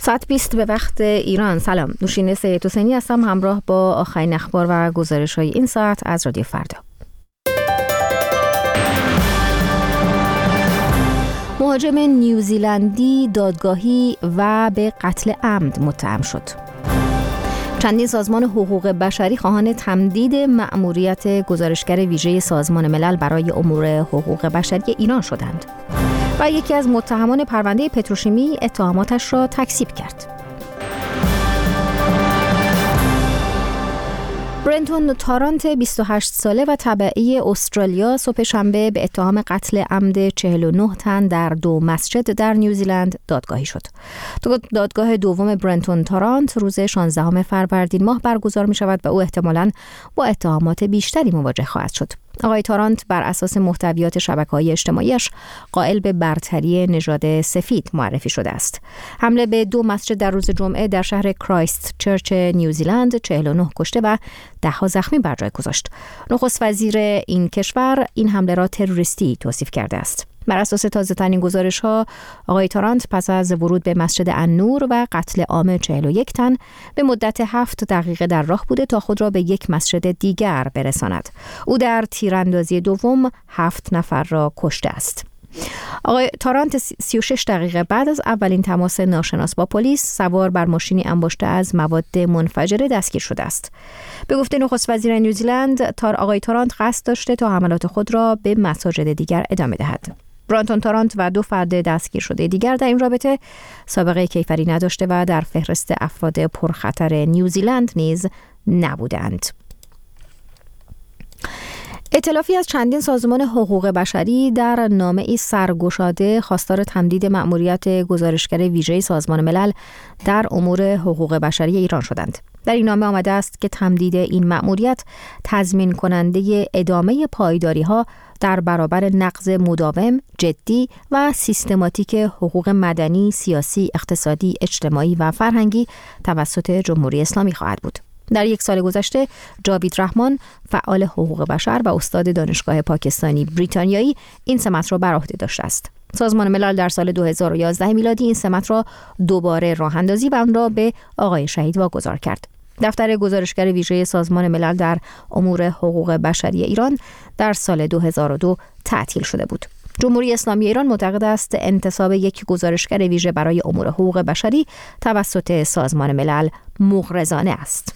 ساعت 20 به وقت ایران. سلام، نوشین سید حسینی هستم همراه با آخرین اخبار و گزارش‌های این ساعت از رادیو فردا. مهاجم نیوزیلندی دادگاهی و به قتل عمد متهم شد. چندین سازمان حقوق بشری خواهان تمدید مأموریت گزارشگر ویژه سازمان ملل برای امور حقوق بشری ایران شدند و یکی از متهمان پرونده پتروشیمی اتهاماتش را تکذیب کرد. برنتون تارانت 28 ساله و تبعی استرالیا صبح شنبه به اتهام قتل عمد 49 تن در 2 مسجد در نیوزیلند دادگاهی شد. دادگاه دوم برنتون تارانت روز 16 فروردین ماه برگزار می شود و او احتمالاً با اتهامات بیشتری مواجه خواهد شد. آقای تارانت بر اساس محتویات شبکه‌های اجتماعیش قائل به برتری نژاد سفید معرفی شده است. حمله به 2 مسجد در روز جمعه در شهر کرایست چرچ نیوزیلند 49 کشته و 10 زخمی بر جای گذاشت. نخست وزیر این کشور این حمله را تروریستی توصیف کرده است. بر اساس تازه‌ترین گزارش‌ها آقای تارانت پس از ورود به مسجد النور و قتل عام 41 تن به مدت 7 دقیقه در راه بوده تا خود را به یک مسجد دیگر برساند. او در تیراندازی دوم 7 نفر را کشته است. آقای تارانت 36 دقیقه بعد از اولین تماس ناشناس با پلیس سوار بر ماشینی انباشته از مواد منفجره دستگیر شده است. به گفته نخست وزیر نیوزیلند آقای تارانت قصد داشته تا حملات خود را به مساجد دیگر ادامه دهد. برانتون تارانت و 2 فرد دستگیر شده دیگر در این رابطه سابقه کیفری نداشته و در فهرست افراد پرخطر نیوزیلند نیز نبودند. ائتلافی از چندین سازمان حقوق بشری در نامه‌ای سرگشاده خواستار تمدید مأموریت گزارشگر ویژه سازمان ملل در امور حقوق بشری ایران شدند. در این نامه آمده است که تمدید این مأموریت تضمین کننده ادامه پایداری‌ها در برابر نقض مداوم، جدی و سیستماتیک حقوق مدنی، سیاسی، اقتصادی، اجتماعی و فرهنگی توسط جمهوری اسلامی خواهد بود. در 1 سال گذشته جاوید رحمان فعال حقوق بشر و استاد دانشگاه پاکستانی بریتانیایی این سمت را بر عهده داشته است. سازمان ملل در سال 2011 میلادی این سمت را دوباره راه اندازی و آن را به آقای شهید واگذار کرد. دفتر گزارشگر ویژه سازمان ملل در امور حقوق بشری ایران در سال 2002 تعطیل شده بود. جمهوری اسلامی ایران معتقد است انتصاب یک گزارشگر ویژه برای امور حقوق بشری توسط سازمان ملل مغرضانه است.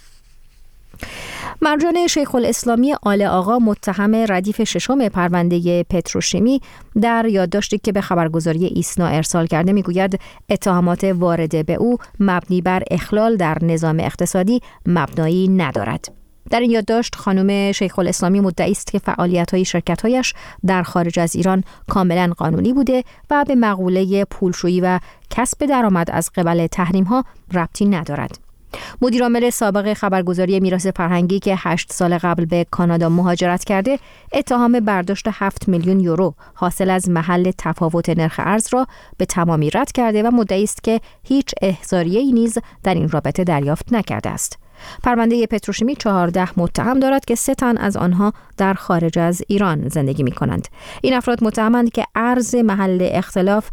مرجان شیخ الاسلامی آل آقا متهم ردیف 6 پرونده پتروشیمی در یادداشتی که به خبرگزاری ایسنا ارسال کرده میگوید اتهامات وارده به او مبنی بر اخلال در نظام اقتصادی مبنایی ندارد. در این یادداشت خانم شیخ الاسلامی مدعی است که فعالیت‌های شرکت‌هایش در خارج از ایران کاملا قانونی بوده و به مقوله پولشویی و کسب درآمد از قبل تحریم‌ها ربطی ندارد. مدیرعامل سابق خبرگزاری میراث فرهنگی که 8 سال قبل به کانادا مهاجرت کرده اتهام برداشت 7 میلیون یورو حاصل از محل تفاوت نرخ ارز را به تمامی رد کرده و مدعی است که هیچ احضاریه‌ای نیز در این رابطه دریافت نکرده است. پرونده پتروشیمی 14 متهم دارد که 3 تن از آنها در خارج از ایران زندگی می کنند. این افراد متهمند که ارز محل اختلاف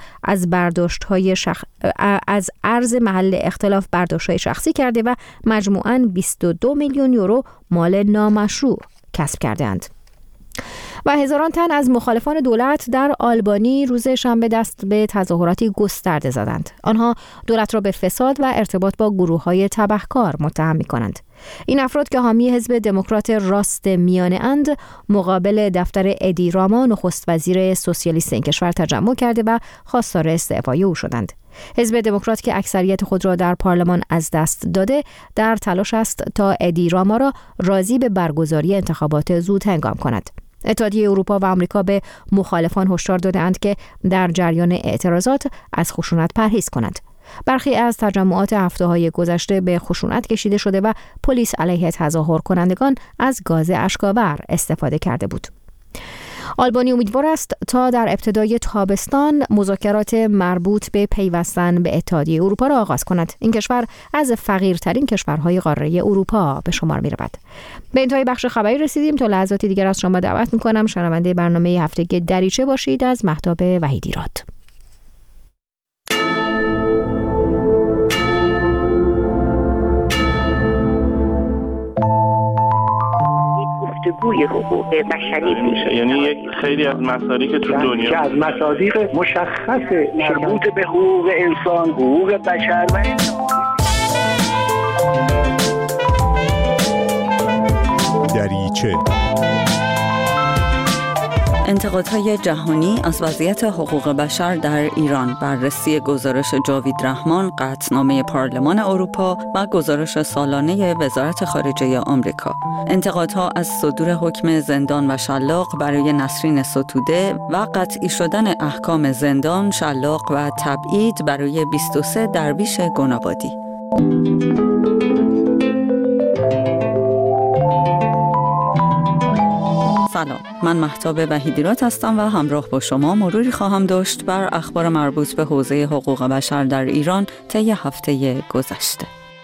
برداشت‌های شخصی کرده و مجموعاً 22 میلیون یورو مال نامشروع کسب کردند. و هزاران تن از مخالفان دولت در آلبانی روز شنبه دست به تظاهراتی گسترده زدند. آنها دولت را به فساد و ارتباط با گروه‌های تبهکار متهم می‌کنند. این افراد که حامی حزب دموکرات راست میانه اند مقابل دفتر ادی راما نخست وزیر سوسیالیست این کشور تجمع کرده و خواستار استعفای او شدند. حزب دموکرات که اکثریت خود را در پارلمان از دست داده در تلاش است تا ادی راما را راضی به برگزاری انتخابات زود هنگام کند. اتحادیه اروپا و آمریکا به مخالفان هشدار داده‌اند که در جریان اعتراضات از خشونت پرهیز کنند. برخی از تجمعات هفته‌های گذشته به خشونت کشیده شده و پلیس علیه تظاهر کنندگان از گاز اشک‌آور استفاده کرده بود. آلبانی امیدوار است تا در ابتدای تابستان مذاکرات مربوط به پیوستن به اتحادیه اروپا را آغاز کند. این کشور از فقیرترین کشورهای قاره اروپا به شمار می رود. به انتهای بخش خبری رسیدیم. تا لحظاتی دیگر از شما دعوت می کنم شنونده برنامه هفتگی دریچه باشید از مهتاب وحیدی راد. الگوی حقوق بشری میشه. یعنی یک خیلی از مصادیق که تو دنیا که از مصادیق مشخص مربوط به حقوق انسان، حقوق بشر و دریچه انتقادهای جهانی از وضعیت حقوق بشر در ایران، بررسی گزارش جاوید رحمان، قطعنامه پارلمان اروپا و گزارش سالانه وزارت خارجه آمریکا. انتقادها از صدور حکم زندان و شلاق برای نسرین ستوده و قطعی شدن احکام زندان، شلاق و تبعید برای 23 درویش گنابادی. سلام، من مهتاب وحیدیرات هستم و همراه با شما مروری خواهم داشت بر اخبار مربوط به حوزه حقوق بشر در ایران طی هفته گذشته.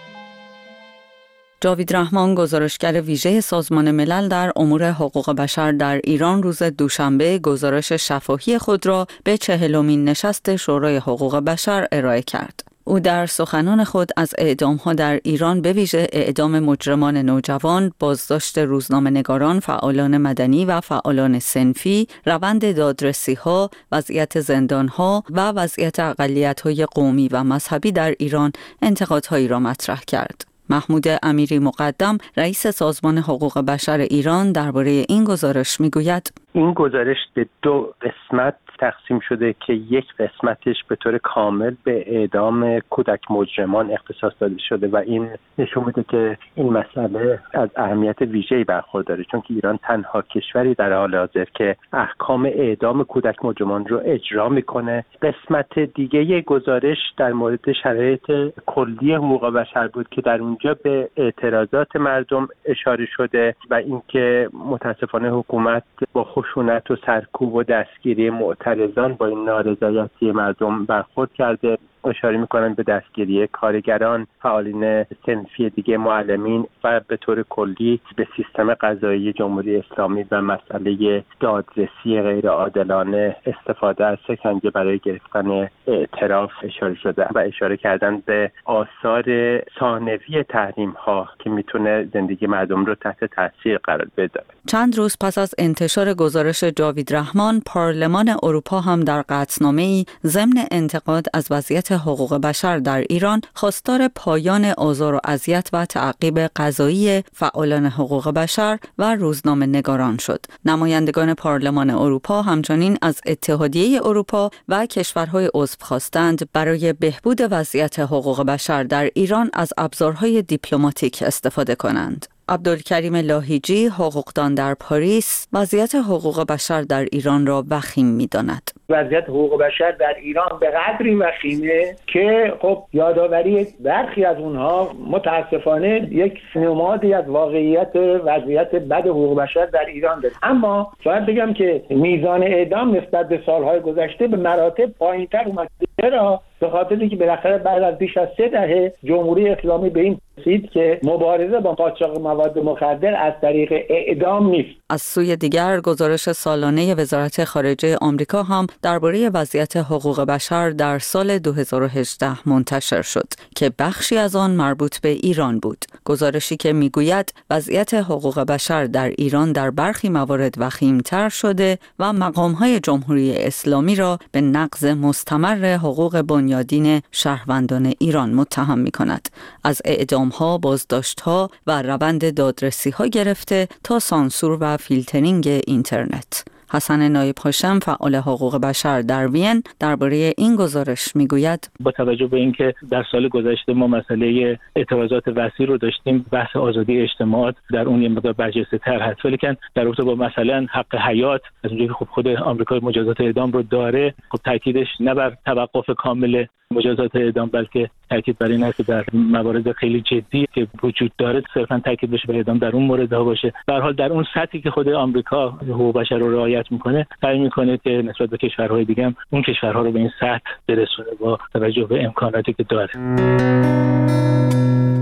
جاوید رحمان، گزارشگر ویژه سازمان ملل در امور حقوق بشر در ایران، روز دوشنبه گزارش شفاهی خود را به 40مین نشست شورای حقوق بشر ارائه کرد. او در سخنان خود از اعدام‌ها در ایران، به ویژه اعدام مجرمان نوجوان، بازداشت روزنامه‌نگاران، فعالان مدنی و فعالان صنفی، روند دادرسی‌ها، وضعیت زندان‌ها و وضعیت اقلیت‌های قومی و مذهبی در ایران انتقادهایی را مطرح کرد. محمود امیری مقدم، رئیس سازمان حقوق بشر ایران، درباره این گزارش میگوید: این گزارش به 2 قسمت تقسیم شده که یک قسمتش به طور کامل به اعدام کودک مجرمان اختصاص داده شده و این نشون میده که این مسئله از اهمیت ویژه‌ای برخورداره، چون که ایران تنها کشوری در حال حاضر که احکام اعدام کودک مجرمان رو اجرا میکنه. قسمت دیگه گزارش در مورد شرایط کلی حقوق بشر بود که در اونجا به اعتراضات مردم اشاره شده و اینکه متاسفانه حکومت با خشونت و سرکوب و دستگیری معترضان با این نارضایتی مردم برخورد کرده. اشاره میکنن به دستگیری کارگران، فعالین صنفی دیگه، معلمین و به طور کلی به سیستم قضایی جمهوری اسلامی و مسئله دادرسی غیر عادلانه، استفاده از شکنجه برای گرفتن اعتراف اشاره شده و اشاره کردن به آثار ثانوی تحریم ها که میتونه زندگی مردم رو تحت تاثیر قرار بده. چند روز پس از انتشار گزارش جاوید رحمان، پارلمان اروپا هم در قطعنامه‌ای ضمن انتقاد از وضعیت حقوق بشر در ایران خواستار پایان آزار و اذیت و تعقیب قضایی فعالان حقوق بشر و روزنامه‌نگاران شد. نمایندگان پارلمان اروپا همچنین از اتحادیه اروپا و کشورهای عضو خواستند برای بهبود وضعیت حقوق بشر در ایران از ابزارهای دیپلماتیک استفاده کنند. عبدالکریم لاهیجی، حقوقدان در پاریس، وضعیت حقوق بشر در ایران را وخیم می‌داند. وضعیت حقوق بشر در ایران به قدری وخیمه که خب یادآوری برخی از اونها متاسفانه یک نمادی از واقعیت وضعیت بد حقوق بشر در ایران داره. اما باید بگم که میزان اعدام نسبت به سالهای گذشته به مراتب پایین‌تر اومده. چرا؟ به خاطری که بالاخره بعد از بیش از 3 دهه جمهوری اسلامی به این رسید که مبارزه با قاچاق مواد مخدر از طریق اعدام نیست. از سوی دیگر، گزارش سالانه وزارت خارجه آمریکا هم درباره وضعیت حقوق بشر در سال 2018 منتشر شد که بخشی از آن مربوط به ایران بود. گزارشی که میگوید وضعیت حقوق بشر در ایران در برخی موارد وخیم‌تر شده و مقام‌های جمهوری اسلامی را به نقض مستمر حقوق بنیادین شهروندان ایران متهم می‌کند. از اعدام‌ها، بازداشت‌ها و روند دادرسی‌ها گرفته تا سانسور و فیلترینگ اینترنت. حسن نایب هاشم، فعال حقوق بشر در وین، درباره این گزارش میگوید: با توجه به اینکه در سال گذشته ما مسئله اعتراضات وسیع رو داشتیم، بحث آزادی اجتماعات در اون یه مقدار برجسته‌تر هست، ولی که در رابطه با مثلا حق حیات، از اونجایی که خب خود آمریکا مجازات اعدام رو داره، خب تاکیدش نه بر توقف کامل مجازات اعدام، بلکه تاکید بر این است که در موارد خیلی جدی که وجود داره صرفا تاکید بشه بر اعدام در اون موردها باشه. به هر حال در اون سطحی که خود آمریکا حقوق بشر رو رعایت میکنه، سعی میکنه که نسبت به کشورهای دیگه هم اون کشورها رو به این سطح برسونه با توجه به امکاناتی که داره.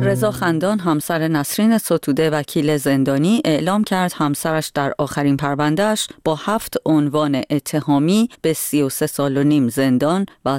رضا خندان همسر نسرین ستوده وکیل زندانی اعلام کرد همسرش در آخرین پروندهش با 7 عنوان اتهامی به 33 سال و نیم زندان و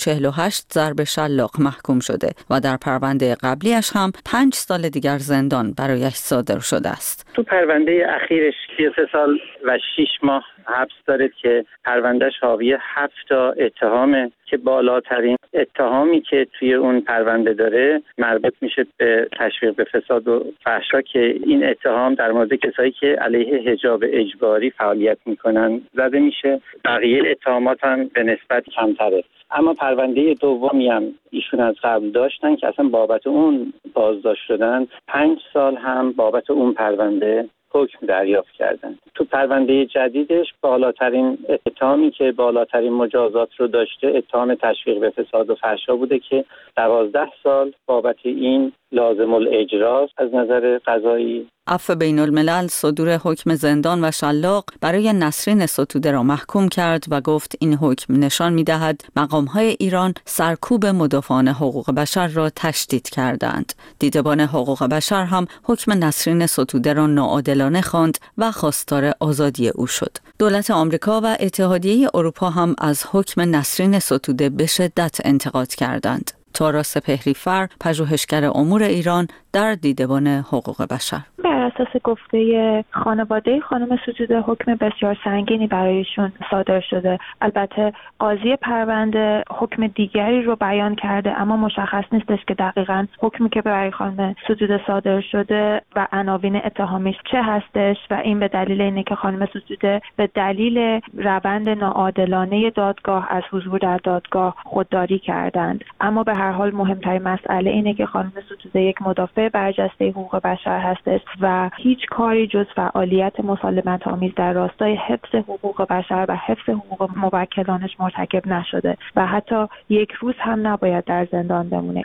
148 ضرب شلاق محکوم شده و در پرونده قبلیش هم 5 سال دیگر زندان برایش صادر شده است. تو پرونده اخیرش 33 سال و 6 ماه حبس داره که پروندهش حاوی 7 تا اتهامه که بالاترین اتهامی که توی اون پرونده داره مربوط میشه به تشویق به فساد و فحشا که این اتهام در مورد کسایی که علیه حجاب اجباری فعالیت میکنن زده میشه. بقیه اتهامات هم به نسبت کمتره. اما پرونده دومی هم ایشون از قبل داشتن که اصلا بابت اون بازداشت شدن، 5 سال هم بابت اون پرونده حکم دریافت کردند. تو پرونده جدیدش بالاترین اتهامی که بالاترین مجازات رو داشته اتهام تشویق به فساد و فحشا بوده که 12 سال بابت این لازم الاجراست از نظر قضایی. عفو بین الملل صدور حکم زندان و شلاق برای نسرین ستوده را محکوم کرد و گفت این حکم نشان می‌دهد مقام‌های ایران سرکوب مدافعان حقوق بشر را تشدید کردند. دیدبان حقوق بشر هم حکم نسرین ستوده را ناعادلانه خواند و خواستار آزادی او شد. دولت آمریکا و اتحادیه اروپا هم از حکم نسرین ستوده به شدت انتقاد کردند. تارا سپهری‌فر، پژوهشگر امور ایران در دیدبان حقوق بشر. بر اساس گفته خانواده خانم ستوده حکم بسیار سنگینی برایشون صادر شده. البته قاضی پرونده حکم دیگری رو بیان کرده اما مشخص نیستش که دقیقاً حکمی که برای خانم ستوده صادر شده و عناوین اتهامیش چه هستش و این به دلیل اینه که خانم ستوده به دلیل روند ناعادلانه دادگاه از حضور در دادگاه خودداری کردند. اما به هر حال مهمترین مسئله اینه که خانم ستوده یک مدافع برجسته حقوق بشر هستش و هیچ کاری جز فعالیت مسالمت‌آمیز در راستای حفظ حقوق بشر و حفظ حقوق موکلانش مرتکب نشده و حتی یک روز هم نباید در زندان بمونه.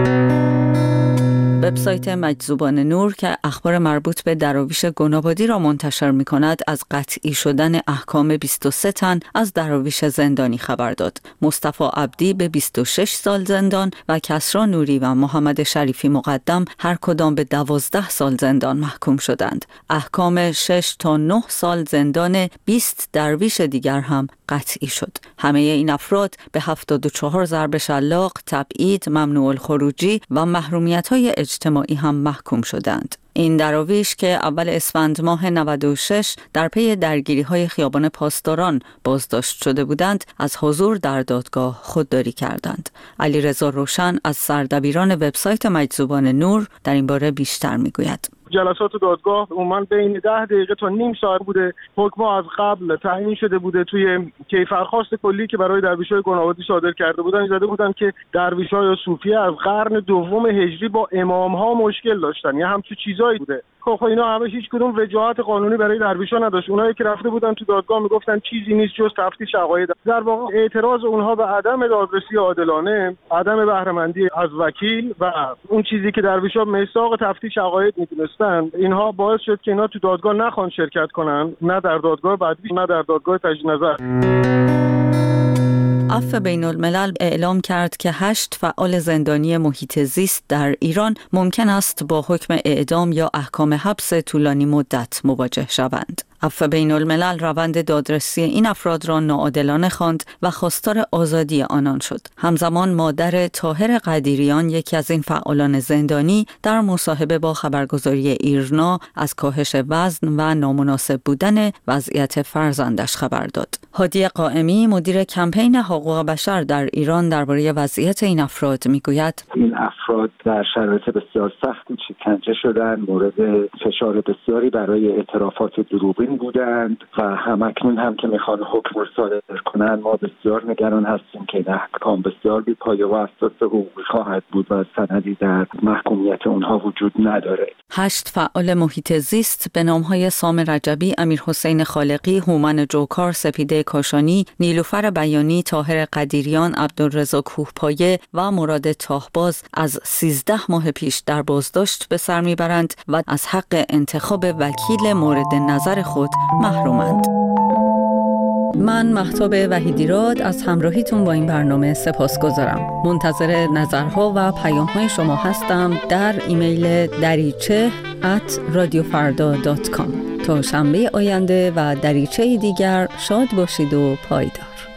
وبسایت مجذوبان نور که اخبار مربوط به دراویش گنابادی را منتشر می‌کند از قطعی شدن احکام 23 تن از دراویش زندانی خبر داد. مصطفی عبدی به 26 سال زندان و کسری نوری و محمد شریفی مقدم هر کدام به 12 سال زندان محکوم شدند. احکام 6 تا 9 سال زندان 20 درویش دیگر هم قطعی شد. همه این افراد به 74 ضرب شلاق، تبعید، ممنوع الخروجی و محرومیت‌های اجتماعی هم محکوم شدند. این دراویش که اول اسفند ماه 96 در پی درگیری‌های خیابان پاسداران بازداشت شده بودند، از حضور در دادگاه خودداری کردند. علیرضا روشن از سردبیران وبسایت مجذوبان نور در این باره بیشتر می‌گوید. جلسات دادگاه عموما بین 10 دقیقه تا نیم ساعت بوده. حکم‌ها از قبل تعیین شده بوده توی کیفرخواست کلی که برای درویش‌های گنابادی صادر کرده بودن. زده بودن که درویش‌های صوفیه از قرن دوم هجری با امام‌ها مشکل داشتن یا همچین چیزایی بوده. خب اینا همه هیچ کدوم وجاهت قانونی برای درویش‌ها نداشت. اونایی که رفته بودن تو دادگاه میگفتن چیزی نیست جز تفتیش عقاید. در واقع اعتراض اونها به عدم دادرسی عادلانه، عدم بهره‌مندی از وکیل و اون چیزی که درویش‌ها میثاق تفتیش عقاید می‌دونستن، اینها باعث شد که اینا تو دادگاه نخوان شرکت کنن، نه در دادگاه بعدی نه در دادگاه تجدید نظر. عفو بین الملل اعلام کرد که 8 فعال زندانی محیط زیست در ایران ممکن است با حکم اعدام یا احکام حبس طولانی مدت مواجه شوند. عفو بین الملل روند دادرسی این افراد را ناعادلانه خواند و خواستار آزادی آنان شد. همزمان مادر طاهر قدیریان، یکی از این فعالان زندانی، در مصاحبه با خبرگزاری ایرنا از کاهش وزن و نامناسب بودن وضعیت فرزندش خبر داد. هادی قائمی، مدیر کمپین حقوق بشر در ایران، درباره وضعیت این افراد میگوید: این افراد در شرایط بسیار سختی شکنجه شدند، مورد فشار بسیاری برای اعترافات دروغین بودند و همکنون هم که میخوان حکم صادر کنند ما بسیار نگران هستیم که این احکام بسیار بی‌پایه و اساس حقوقی خواهد بود و سندی در محکومیت اونها وجود نداره. 8 فعال محیط زیست به نامهای سام رجبی، امیرحسین خالقی، هومن جوکار، سپیده کاشانی، نیلوفر بیانی، طاهر قدیریان، عبدالرضا کوهپایه و مراد تاهباز از 13 ماه پیش در بازداشت به سر میبرند و از حق انتخاب وکیل مورد نظر خود محرومند. من مهتاب وحیدیراد از همراهیتون با این برنامه سپاسگزارم. منتظر نظرها و پیام‌های شما هستم در ایمیل dariche@radiofarda.com. تا شنبه آینده و دریچه دیگر شاد باشید و پایدار.